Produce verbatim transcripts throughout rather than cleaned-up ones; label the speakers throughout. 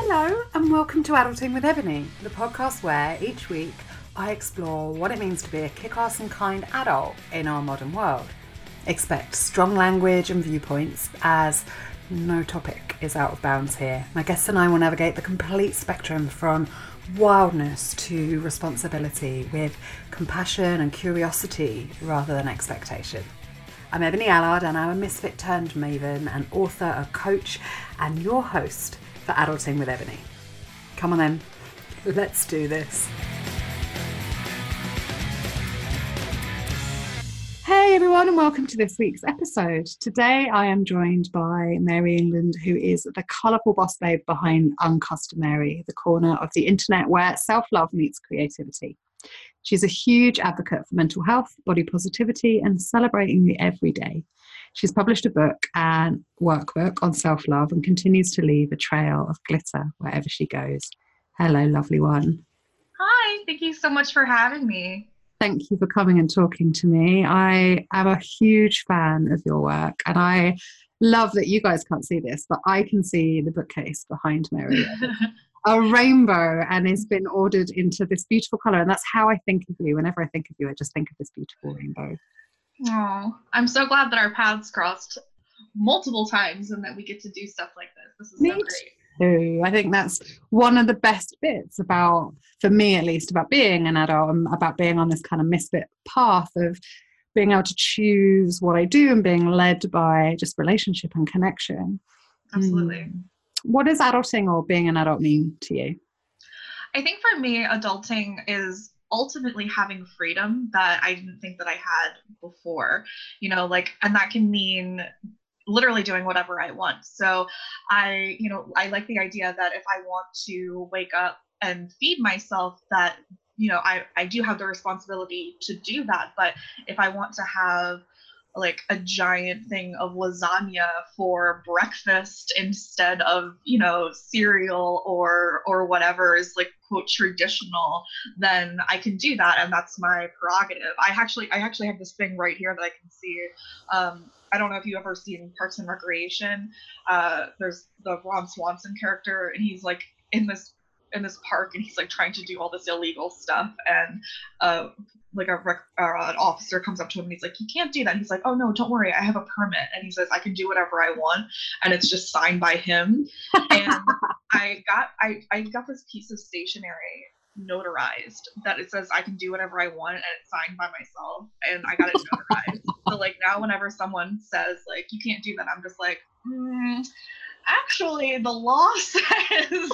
Speaker 1: Hello and welcome to Adulting with Ebony, the podcast where each week I explore what it means to be a kick-ass and kind adult in our modern world. Expect strong language and viewpoints, as no topic is out of bounds here. My guests and I will navigate the complete spectrum from wildness to responsibility with compassion and curiosity rather than expectation. I'm Ebony Allard and I'm a misfit turned maven, an author, a coach and your host for Adulting with Ebony. Come on then, let's do this. Hey everyone and welcome to this week's episode. Today I am joined by Mary England, who is the colourful boss babe behind Uncustomary, the corner of the internet where self-love meets creativity. She's a huge advocate for mental health, body positivity and celebrating the everyday. She's published a book and workbook on self-love and continues to leave a trail of glitter wherever she goes. Hello, lovely one.
Speaker 2: Hi, thank you so much for having me.
Speaker 1: Thank you for coming and talking to me. I am a huge fan of your work and I love that you guys can't see this, but I can see the bookcase behind Mary. A rainbow, and it's been ordered into this beautiful colour, and that's how I think of you. Whenever I think of you, I just think of this beautiful rainbow.
Speaker 2: Oh, I'm so glad that our paths crossed multiple times and that we get to do stuff like this. This is
Speaker 1: Me
Speaker 2: so great.
Speaker 1: Too. I think that's one of the best bits about, for me at least, about being an adult and about being on this kind of misfit path of being able to choose what I do and being led by just relationship and connection.
Speaker 2: Absolutely.
Speaker 1: Mm. What does adulting or being an adult mean to you?
Speaker 2: I think for me, adulting is ultimately having freedom that I didn't think that I had before, you know, like, and that can mean literally doing whatever I want. So I, you know, I like the idea that if I want to wake up and feed myself, that, you know, I, I do have the responsibility to do that. But if I want to have like a giant thing of lasagna for breakfast instead of, you know, cereal or or whatever is like quote traditional, then I can do that, and that's my prerogative. I actually I actually have this thing right here that I can see. Um, I don't know if you've ever seen Parks and Recreation. Uh, there's the Ron Swanson character, and he's like in this in this park, and he's like trying to do all this illegal stuff, and uh, like a rec- or an officer comes up to him and he's like, "You can't do that." And he's like, "Oh no, don't worry, I have a permit." And he says, "I can do whatever I want," and it's just signed by him. And I got I I got this piece of stationery notarized that it says I can do whatever I want, and it's signed by myself, and I got it notarized. So like now whenever someone says like you can't do that, I'm just like, mm, actually the law says.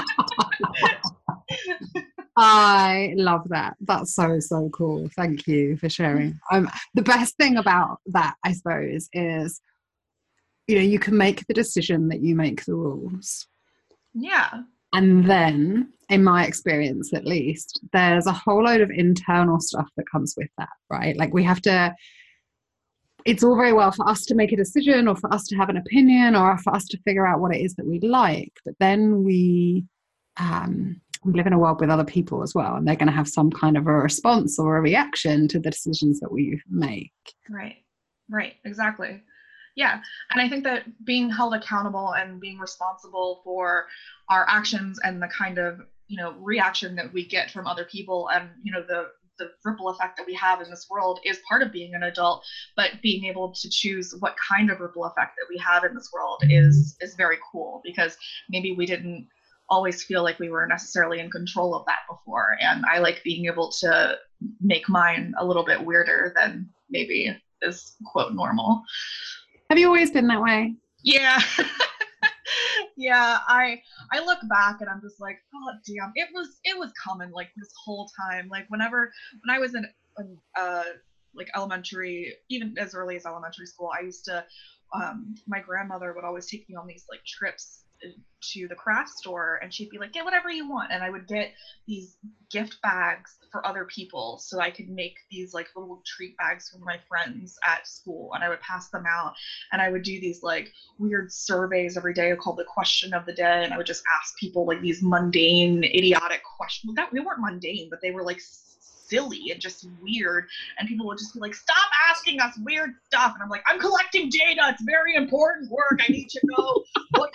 Speaker 1: I love that. That's so, so cool. Thank you for sharing. Um, the best thing about that, I suppose, is, you know, you can make the decision that you make the rules.
Speaker 2: Yeah.
Speaker 1: And then, in my experience at least, there's a whole load of internal stuff that comes with that, right? Like we have to, it's all very well for us to make a decision or for us to have an opinion or for us to figure out what it is that we like. But then we, um, we live in a world with other people as well, and they're going to have some kind of a response or a reaction to the decisions that we make.
Speaker 2: Right. Right. Exactly. Yeah. And I think that being held accountable and being responsible for our actions and the kind of, you know, reaction that we get from other people and, you know, the the ripple effect that we have in this world is part of being an adult, but being able to choose what kind of ripple effect that we have in this world is is very cool, because maybe we didn't always feel like we were necessarily in control of that before. And I like being able to make mine a little bit weirder than maybe is quote normal.
Speaker 1: Have you always been that way?
Speaker 2: Yeah. Yeah, I I look back and I'm just like, oh damn, it was it was coming like this whole time. Like whenever when I was in, in uh like elementary, even as early as elementary school, I used to um my grandmother would always take me on these like trips to the craft store, and she'd be like, get whatever you want, and I would get these gift bags for other people so I could make these like little treat bags for my friends at school, and I would pass them out, and I would do these like weird surveys every day called the question of the day, and I would just ask people like these mundane idiotic questions that they weren't mundane, but they were like silly and just weird, and people would just be like, stop asking us weird stuff, and I'm like, I'm collecting data, it's very important work, I need to know what kind of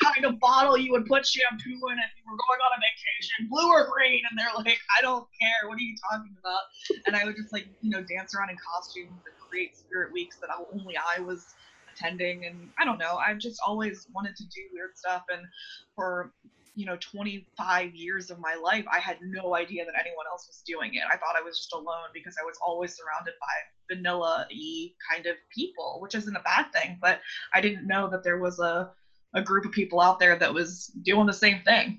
Speaker 2: bottle you would put shampoo in if you were going on a vacation, blue or green? And they're like, I don't care. What are you talking about? And I would just like, you know, dance around in costumes and create spirit weeks that only I was attending. And I don't know, I've just always wanted to do weird stuff. And for, you know, twenty-five years of my life, I had no idea that anyone else was doing it. I thought I was just alone because I was always surrounded by vanilla-y kind of people, which isn't a bad thing, but I didn't know that there was a, a group of people out there that was doing the same thing.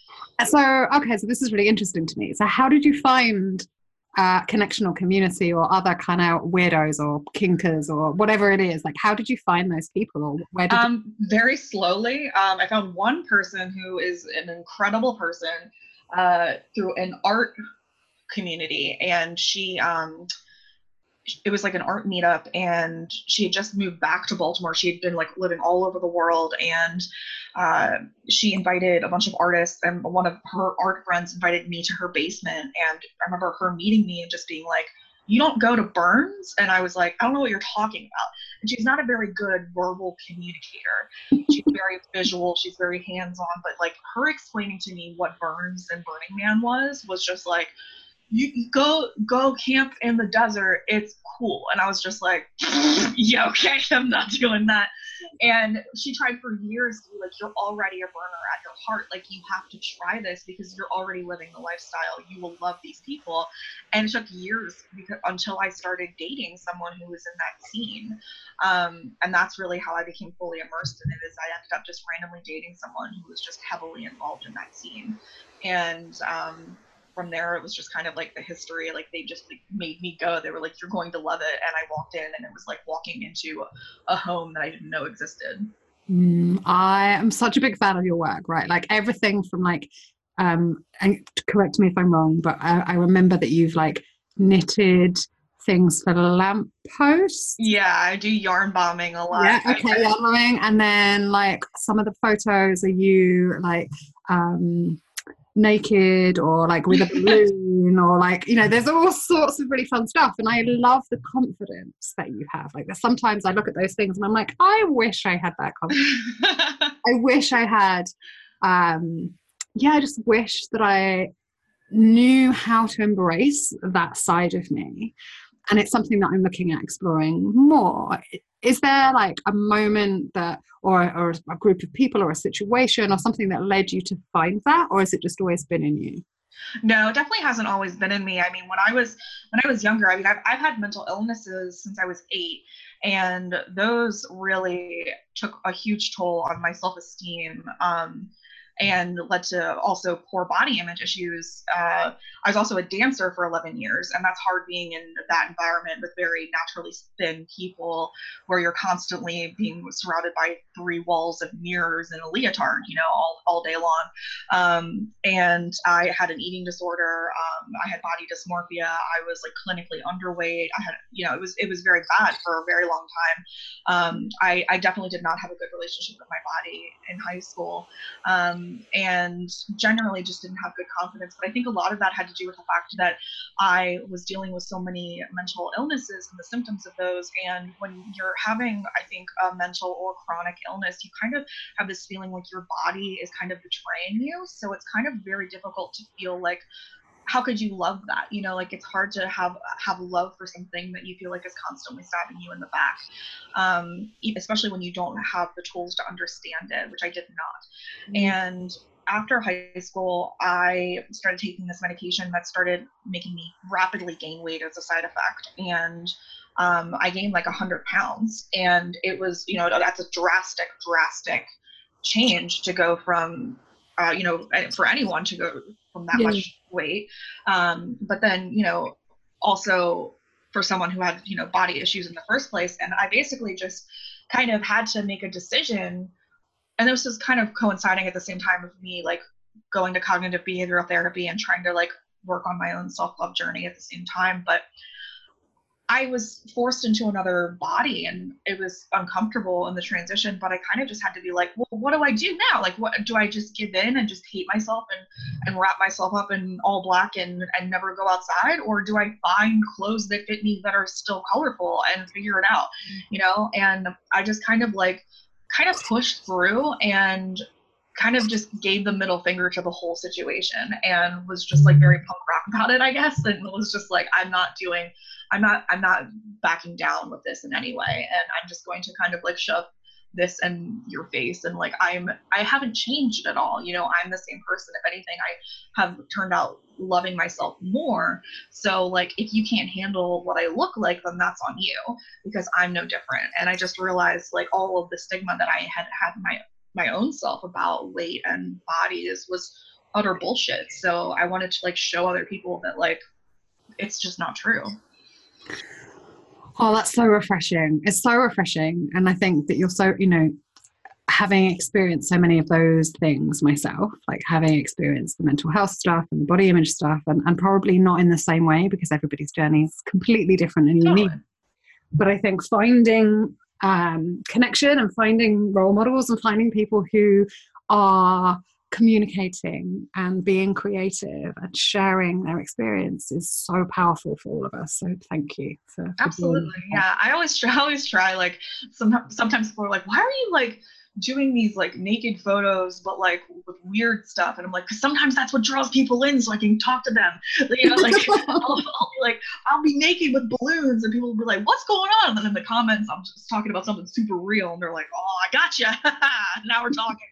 Speaker 1: So, okay, so this is really interesting to me. So how did you find uh, connection or community or other kind of weirdos or kinkers or whatever it is? Like, how did you find those people, or where did
Speaker 2: um, you- very slowly. Um, I found one person who is an incredible person uh, through an art community, and she, um, it was like an art meetup, and she had just moved back to Baltimore. She had been like living all over the world, and uh, she invited a bunch of artists, and one of her art friends invited me to her basement. And I remember her meeting me and just being like, you don't go to Burns? And I was like, I don't know what you're talking about. And she's not a very good verbal communicator. She's very visual, she's very hands-on, but like her explaining to me what Burns and Burning Man was, was just like, you, you go go camp in the desert, it's cool. And I was just like, yeah, okay, I'm not doing that. And she tried for years to be like, you're already a burner at your heart, like you have to try this because you're already living the lifestyle, you will love these people. And it took years because, until I started dating someone who was in that scene. Um, and that's really how I became fully immersed in it, is I ended up just randomly dating someone who was just heavily involved in that scene. And um from there, it was just kind of like the history, like they just like made me go. They were like, you're going to love it. And I walked in and it was like walking into a home that I didn't know existed.
Speaker 1: Mm, I am such a big fan of your work, right? Like everything from like, um, and correct me if I'm wrong, but I, I remember that you've like knitted things for lampposts.
Speaker 2: Yeah, I do yarn bombing a lot.
Speaker 1: Yeah, okay, yarn bombing. And then like some of the photos are you like, um, naked or like with a balloon or like, you know, there's all sorts of really fun stuff, and I love the confidence that you have. Like sometimes I look at those things and I'm like, I wish I had that confidence. I wish I had um yeah I just wish that I knew how to embrace that side of me, and it's something that I'm looking at exploring more. Is there like a moment that, or, or a group of people or a situation or something that led you to find that, or has it just always been in you?
Speaker 2: No, it definitely hasn't always been in me. I mean, when I was when I was younger, I mean, I've, I've had mental illnesses since I was eight, and those really took a huge toll on my self-esteem. Um, and led to also poor body image issues. Uh, I was also a dancer for eleven years, and that's hard being in that environment with very naturally thin people where you're constantly being surrounded by three walls of mirrors and a leotard, you know, all, all day long. Um, and I had an eating disorder. Um, I had body dysmorphia. I was like clinically underweight. I had, you know, it was, it was very bad for a very long time. Um, I, I definitely did not have a good relationship with my body in high school. Um, and generally just didn't have good confidence. But I think a lot of that had to do with the fact that I was dealing with so many mental illnesses and the symptoms of those. And when you're having, I think, a mental or chronic illness, you kind of have this feeling like your body is kind of betraying you. So it's kind of very difficult to feel like, how could you love that? You know, like it's hard to have have love for something that you feel like is constantly stabbing you in the back, um, especially when you don't have the tools to understand it, which I did not. Mm-hmm. And after high school, I started taking this medication that started making me rapidly gain weight as a side effect. And um, I gained like one hundred pounds. And it was, you know, that's a drastic, drastic change to go from, uh, you know, for anyone to go from that yeah. much weight. Um, but then, you know, also for someone who had, you know, body issues in the first place. And I basically just kind of had to make a decision. And this was kind of coinciding at the same time with me, like going to cognitive behavioral therapy and trying to like work on my own self-love journey at the same time. But I was forced into another body and it was uncomfortable in the transition, but I kind of just had to be like, well, what do I do now? Like, what do I just give in and just hate myself and, and wrap myself up in all black and, and never go outside? Or do I find clothes that fit me that are still colorful and figure it out, you know? And I just kind of like, kind of pushed through. And kind of just gave the middle finger to the whole situation and was just like very punk rock about it, I guess. And was just like, I'm not doing, I'm not, I'm not backing down with this in any way. And I'm just going to kind of like shove this in your face. And like, I'm, I haven't changed at all. You know, I'm the same person. If anything, I have turned out loving myself more. So like, if you can't handle what I look like, then that's on you, because I'm no different. And I just realized like all of the stigma that I had had my my own self about weight and bodies was utter bullshit. So I wanted to like show other people that like it's just not true.
Speaker 1: Oh, that's so refreshing. It's so refreshing. And I think that you're so, you know, having experienced so many of those things myself, like having experienced the mental health stuff and the body image stuff, and, and probably not in the same way because everybody's journey is completely different and unique. Totally. But I think finding Um, connection and finding role models and finding people who are communicating and being creative and sharing their experience is so powerful for all of us. So thank you for, for
Speaker 2: absolutely. Yeah, I always try. I always try. Like sometimes, sometimes people are like, "Why are you like doing these like naked photos, but like with weird stuff?" And I'm like, because sometimes that's what draws people in, so I can talk to them. You know, like I'll, I'll be like, I'll be naked with balloons, and people will be like, "What's going on?" And then in the comments, I'm just talking about something super real, and they're like, "Oh, I gotcha." Now we're talking.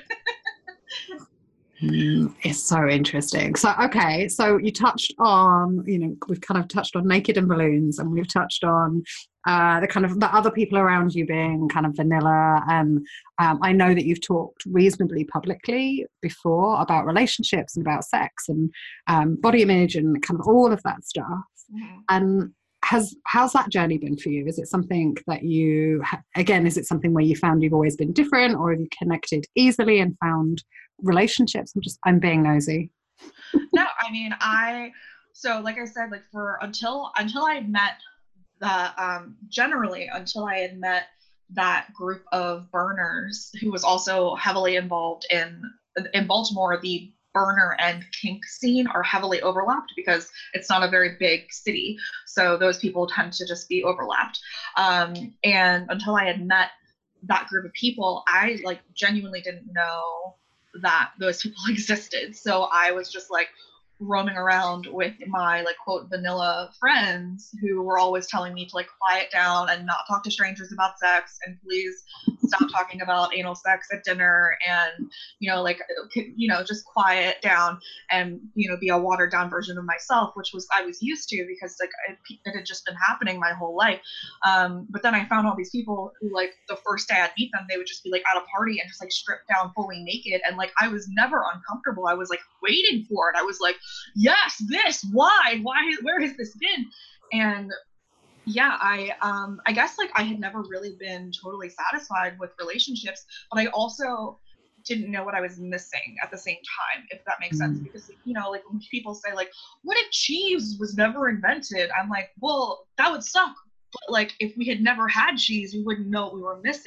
Speaker 1: Mm, it's so interesting. So, okay, so you touched on, you know, we've kind of touched on naked and balloons, and we've touched on uh, the kind of the other people around you being kind of vanilla. And um, I know that you've talked reasonably publicly before about relationships and about sex and um, body image and kind of all of that stuff. Mm-hmm. And has how's that journey been for you? Is it something that you, again, is it something where you found you've always been different, or have you connected easily and found relationships? I'm just, I'm being nosy.
Speaker 2: No, I mean, I, so like I said, like for, until, until I had met the, um, generally until I had met that group of burners who was also heavily involved in, in Baltimore, the burner and kink scene are heavily overlapped because it's not a very big city. So those people tend to just be overlapped. Um, and until I had met that group of people, I like genuinely didn't know that those people existed. So I was just like roaming around with my like quote vanilla friends who were always telling me to like quiet down and not talk to strangers about sex, and please stop talking about anal sex at dinner, and you know like you know just quiet down and you know be a watered down version of myself, which was I was used to because like it, it had just been happening my whole life. Um, but then I found all these people who like the first day I'd meet them, they would just be like at a party and just like stripped down fully naked, and like I was never uncomfortable. I was like waiting for it. I was like, yes, this, why, why, where has this been? And yeah, I, um, I guess like I had never really been totally satisfied with relationships, but I also didn't know what I was missing at the same time, if that makes sense. Because, you know, like when people say like, what if cheese was never invented? I'm like, well, that would suck. But like, if we had never had cheese, we wouldn't know what we were missing.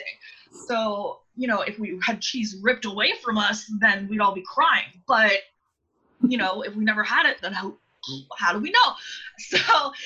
Speaker 2: So, you know, if we had cheese ripped away from us, then we'd all be crying. But you know, if we never had it, then how, how do we know? So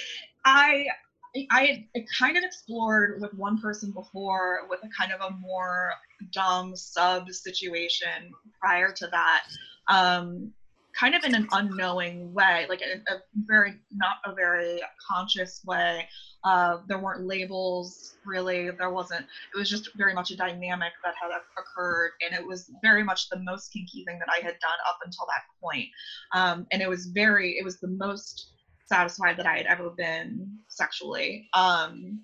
Speaker 2: I, I had kind of explored with one person before with a kind of a more dumb sub situation prior to that, um, kind of in an unknowing way, like a, a very, not a very conscious way. Uh, there weren't labels really, there wasn't, it was just very much a dynamic that had occurred, and it was very much the most kinky thing that I had done up until that point. Um, and it was very, it was the most satisfied that I had ever been sexually. Um,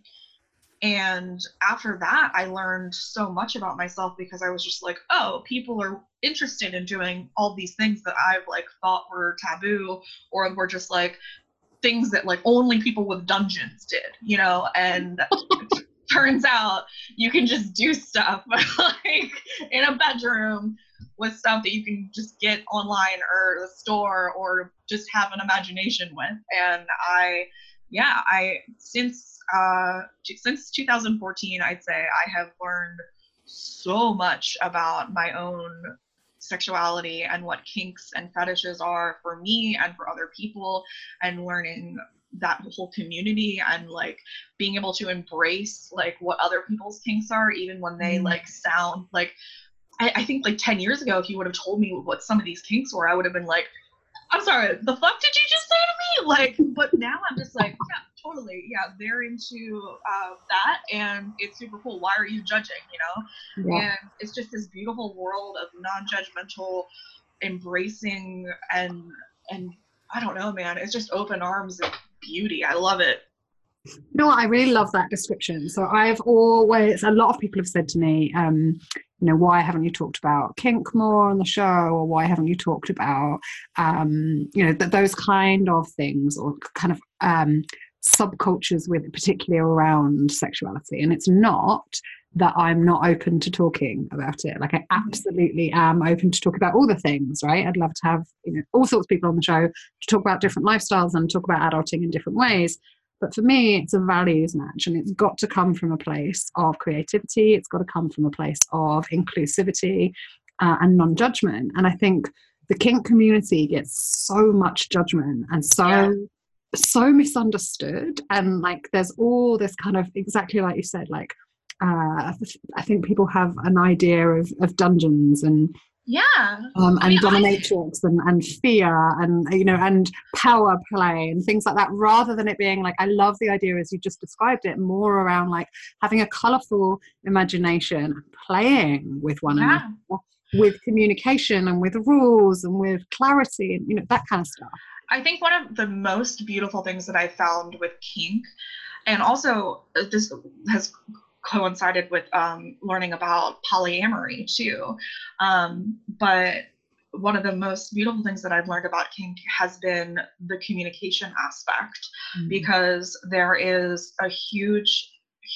Speaker 2: and after that, I learned so much about myself because I was just like, oh, people are interested in doing all these things that I've like thought were taboo, or were just like things that like only people with dungeons did, you know, and turns out you can just do stuff like in a bedroom with stuff that you can just get online or the store or just have an imagination with. And I, yeah, I, since, uh, since two thousand fourteen, I'd say I have learned so much about my own sexuality and what kinks and fetishes are for me and for other people, and learning that whole community and like being able to embrace like what other people's kinks are, even when they like sound like I, I think like ten years ago, if you would have told me what some of these kinks were, I would have been like, I'm sorry, the fuck did you just say to me? Like, but now I'm just like, yeah, totally. Yeah, they're into uh, that, and it's super cool. Why are you judging, you know?
Speaker 1: Yeah.
Speaker 2: And it's just this beautiful world of non-judgmental embracing, and, and I don't know, man, it's just open arms and beauty. I love it.
Speaker 1: You know what? I really love that description. So I've always, a lot of people have said to me, um, you know, why haven't you talked about kink more on the show? Or why haven't you talked about, um, you know, th- those kind of things, or kind of um, subcultures with particularly around sexuality? And it's not that I'm not open to talking about it. Like I absolutely am open to talk about all the things, right? I'd love to have, you know, all sorts of people on the show to talk about different lifestyles and talk about adulting in different ways. But for me, it's a values match, and it's got to come from a place of creativity. It's got to come from a place of inclusivity uh, and non-judgment. And I think the kink community gets so much judgment and so yeah. so misunderstood. And like, there's all this kind of, exactly like you said, like uh, I think people have an idea of, of dungeons and
Speaker 2: yeah
Speaker 1: um, and I mean, dominatrix
Speaker 2: I...
Speaker 1: and, and fear and, you know, and power play and things like that, rather than it being like, I love the idea as you just described it, more around like having a colorful imagination, playing with one
Speaker 2: yeah.
Speaker 1: another, with communication and with rules and with clarity and, you know, that kind of stuff.
Speaker 2: I think one of the most beautiful things that I found with kink, and also this has coincided with um, learning about polyamory too. Um, but one of the most beautiful things that I've learned about kink has been the communication aspect, mm-hmm. because there is a huge,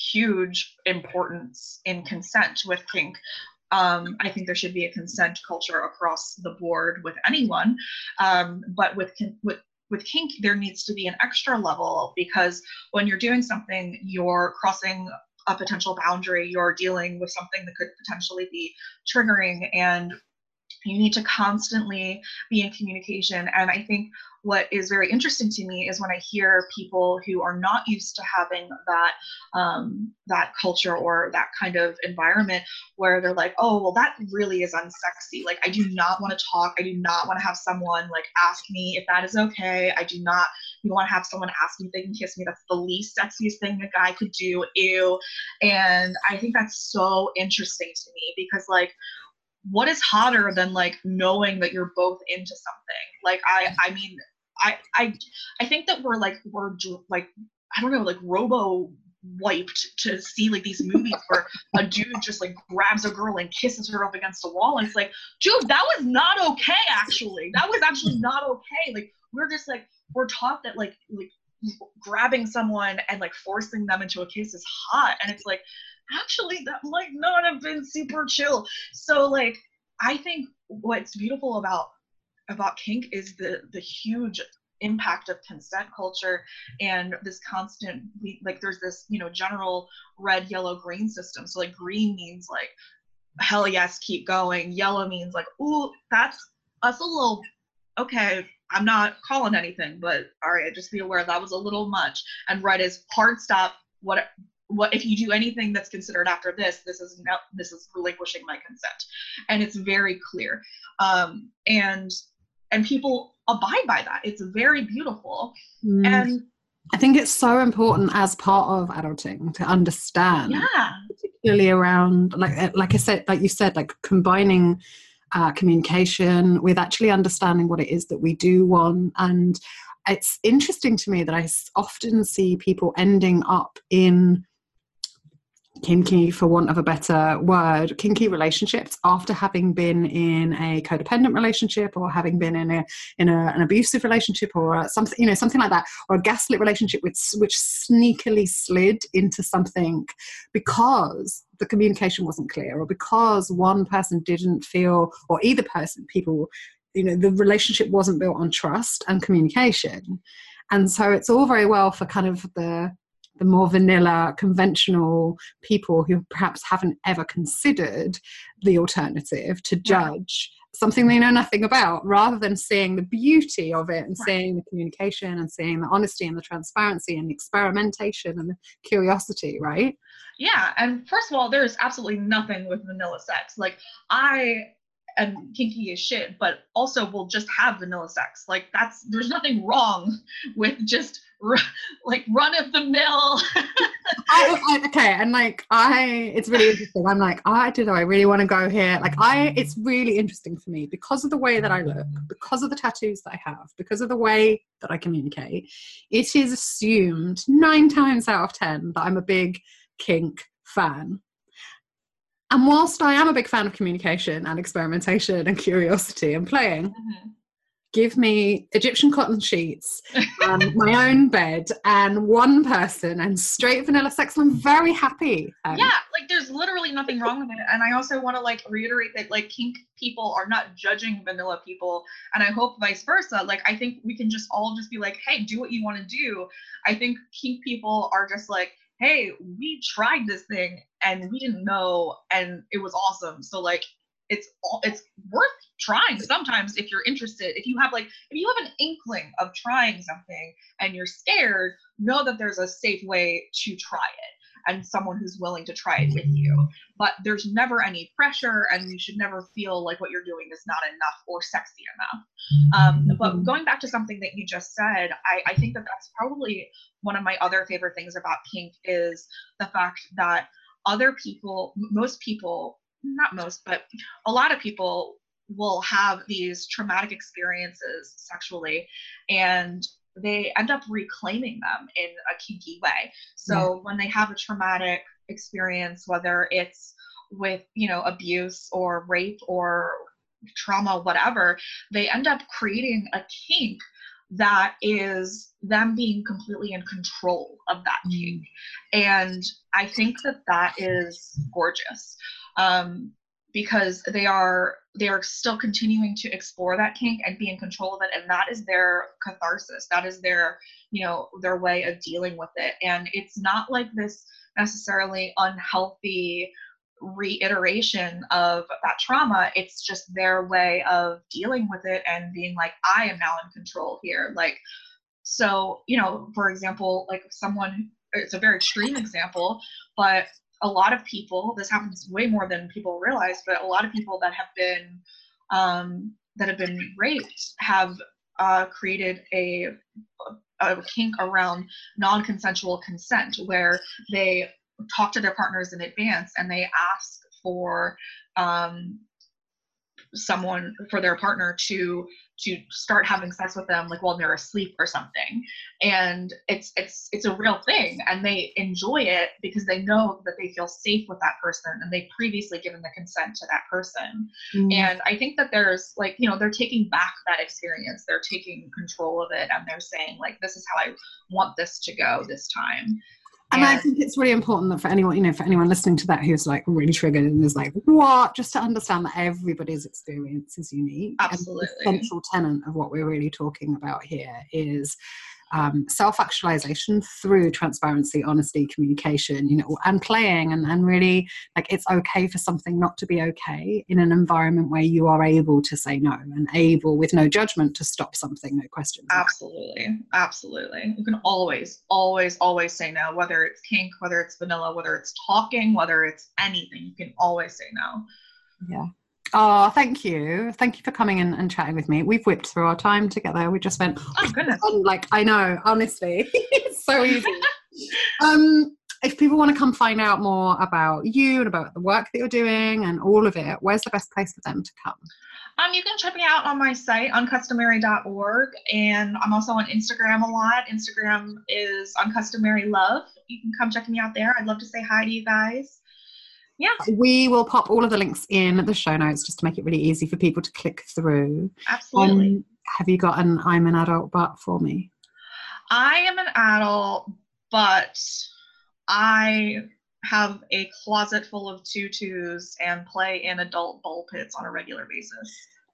Speaker 2: huge importance in consent with kink. Um, I think there should be a consent culture across the board with anyone. Um, but with, with With kink, there needs to be an extra level, because when you're doing something, you're crossing a potential boundary, you're dealing with something that could potentially be triggering, and you need to constantly be in communication. And I think what is very interesting to me is when I hear people who are not used to having that um, that culture or that kind of environment, where they're like, oh, well, that really is unsexy. Like, I do not want to talk. I do not want to have someone like ask me if that is okay. I do not want to have someone ask me if they can kiss me. That's the least sexiest thing a guy could do. Ew. And I think that's so interesting to me, because like, what is hotter than like knowing that you're both into something? Like, I, I mean, I, I, I think that we're like, we're like, I don't know, like robo wiped to see like these movies where a dude just like grabs a girl and kisses her up against a wall. And it's like, dude, that was not okay. Actually, that was actually not okay. Like, we're just like, we're taught that like, like grabbing someone and like forcing them into a kiss is hot. And it's like, actually, that might not have been super chill. So like, I think what's beautiful about about kink is the the huge impact of consent culture, and this constant, like, there's this, you know, general red, yellow, green system. So like, green means like, hell yes, keep going. Yellow means like, ooh, that's us a little, okay, I'm not calling anything, but all right, just be aware that was a little much. And red is hard stop. What what if you do anything that's considered after this, this is no, this is relinquishing my consent. And it's very clear. Um, and and people abide by that. It's very beautiful. Mm. And
Speaker 1: I think it's so important as part of adulting to understand,
Speaker 2: yeah,
Speaker 1: particularly around, like like I said, like you said, like combining uh, communication with actually understanding what it is that we do want. And it's interesting to me that I often see people ending up in kinky, for want of a better word, kinky relationships after having been in a codependent relationship, or having been in a in a, an abusive relationship, or something, you know, something like that, or a gaslit relationship which which sneakily slid into something because the communication wasn't clear, or because one person didn't feel, or either person, people, you know, the relationship wasn't built on trust and communication. And so it's all very well for kind of the the more vanilla, conventional people who perhaps haven't ever considered the alternative to judge something they know nothing about, rather than seeing the beauty of it and
Speaker 2: Right.
Speaker 1: seeing the communication and seeing the honesty and the transparency and the experimentation and the curiosity, right?
Speaker 2: Yeah. And first of all, there's absolutely nothing with vanilla sex. Like, I am kinky as shit, but also will just have vanilla sex. Like, that's, there's nothing wrong with just r- like run of the mill.
Speaker 1: I, I, okay, and like I, it's really interesting. I'm like, I do. I really want to go here. Like I, it's really interesting for me because of the way that I look, because of the tattoos that I have, because of the way that I communicate. It is assumed nine times out of ten that I'm a big kink fan. And whilst I am a big fan of communication and experimentation and curiosity and playing, mm-hmm. give me Egyptian cotton sheets and my own bed and one person and straight vanilla sex, and I'm very happy. Um,
Speaker 2: yeah, like there's literally nothing wrong with it. And I also want to like reiterate that like kink people are not judging vanilla people, and I hope vice versa. Like I think we can just all just be like, hey, do what you want to do. I think kink people are just like, hey, we tried this thing and we didn't know and it was awesome. So like it's it's worth trying sometimes if you're interested. If you have like, if you have an inkling of trying something and you're scared, know that there's a safe way to try it and someone who's willing to try it with you. But there's never any pressure, and you should never feel like what you're doing is not enough or sexy enough. Um, but going back to something that you just said, I, I think that that's probably one of my other favorite things about kink is the fact that other people, most people, not most, but a lot of people will have these traumatic experiences sexually, and they end up reclaiming them in a kinky way. So yeah. when they have a traumatic experience, whether it's with, you know, abuse or rape or trauma, whatever, they end up creating a kink that is them being completely in control of that kink. And I think that that is gorgeous. Um, because they are they are still continuing to explore that kink and be in control of it, and that is their catharsis. That is their, you know, their way of dealing with it. And it's not like this necessarily unhealthy reiteration of that trauma. It's just their way of dealing with it and being like, I am now in control here. Like, so, you know, for example, like someone, it's a very extreme example, but a lot of people, this happens way more than people realize, but a lot of people that have been um, that have been raped have uh, created a, a kink around non-consensual consent, where they talk to their partners in advance and they ask for um, someone, for their partner to to start having sex with them, like while they're asleep or something. And it's it's it's a real thing, and they enjoy it because they know that they feel safe with that person and they've previously given the consent to that person. Mm. And I think that there's like, you know, they're taking back that experience, they're taking control of it, and they're saying like, this is how I want this to go this time.
Speaker 1: And I think it's really important that for anyone, you know, for anyone listening to that who's like really triggered and is like, what? Just to understand that everybody's experience is unique.
Speaker 2: Absolutely.
Speaker 1: And the central tenet of what we're really talking about here is um, self-actualization through transparency, honesty, communication, you know, and playing, and, and really like it's okay for something not to be okay in an environment where you are able to say no and able with no judgment to stop something, no questions.
Speaker 2: Absolutely. Absolutely. You can always, always, always say no, whether it's kink, whether it's vanilla, whether it's talking, whether it's anything, you can always say no.
Speaker 1: Yeah. Oh, thank you. Thank you for coming in and chatting with me. We've whipped through our time together. We just went,
Speaker 2: oh, goodness.
Speaker 1: Like, I know, honestly, it's so easy. um, if people want to come find out more about you and about the work that you're doing and all of it, where's the best place for them to come?
Speaker 2: Um, you can check me out on my site, uncustomary dot org, and I'm also on Instagram a lot. Instagram is uncustomary love. You can come check me out there. I'd love to say hi to you guys. Yeah.
Speaker 1: We will pop all of the links in the show notes just to make it really easy for people to click through.
Speaker 2: Absolutely.
Speaker 1: Um, have you got an I'm an adult but for me?
Speaker 2: I am an adult, but I have a closet full of tutus and play in adult ball pits on a regular basis.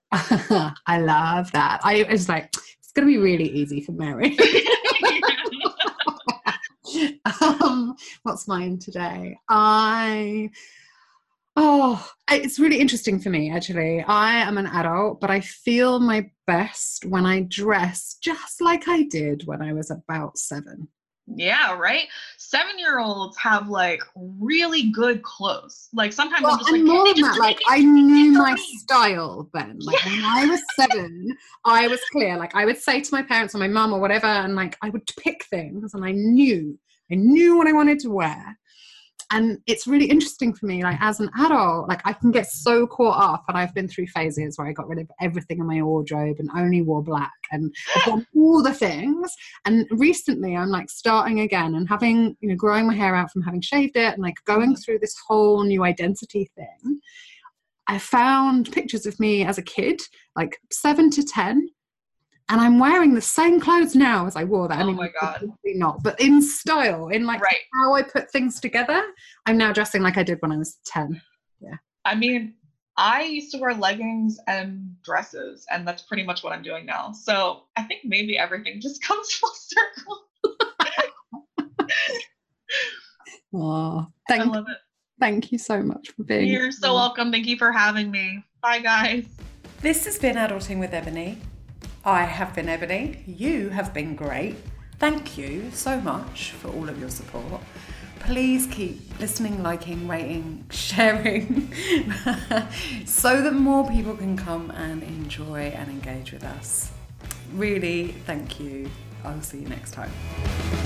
Speaker 1: I love that. I was like, it's going to be really easy for Mary. What's mine today? I, oh, it's really interesting for me, actually. I am an adult, but I feel my best when I dress just like I did when I was about seven.
Speaker 2: Yeah, right. Seven-year-olds have like really good clothes. Like sometimes
Speaker 1: Well,
Speaker 2: I'm just
Speaker 1: and
Speaker 2: like,
Speaker 1: more
Speaker 2: "They
Speaker 1: than
Speaker 2: just
Speaker 1: that,
Speaker 2: put
Speaker 1: like
Speaker 2: it
Speaker 1: I
Speaker 2: in
Speaker 1: knew
Speaker 2: for
Speaker 1: my
Speaker 2: me."
Speaker 1: style then. Like when I was seven, I was clear. Like I would say to my parents or my mum or whatever, and like I would pick things, and I knew, I knew what I wanted to wear. And it's really interesting for me, like as an adult, like I can get so caught up, and I've been through phases where I got rid of everything in my wardrobe and only wore black, and I've done all the things. And recently I'm like starting again and having, you know, growing my hair out from having shaved it and like going through this whole new identity thing. I found pictures of me as a kid, like seven to ten, and I'm wearing the same clothes now as I wore that. I
Speaker 2: Oh
Speaker 1: mean,
Speaker 2: my God.
Speaker 1: obviously not, but in style, in like
Speaker 2: Right.
Speaker 1: how I put things together, I'm now dressing like I did when I was ten. Yeah.
Speaker 2: I mean, I used to wear leggings and dresses, and that's pretty much what I'm doing now. So I think maybe everything just comes full circle.
Speaker 1: Oh,
Speaker 2: I
Speaker 1: thank,
Speaker 2: love it.
Speaker 1: thank you so much for being
Speaker 2: You're so welcome. Thank you for having me. Bye, guys.
Speaker 1: This has been Adulting with Ebony. I have been Ebony. You have been great. Thank you so much for all of your support. Please keep listening, liking, rating, sharing so that more people can come and enjoy and engage with us. Really, thank you. I'll see you next time.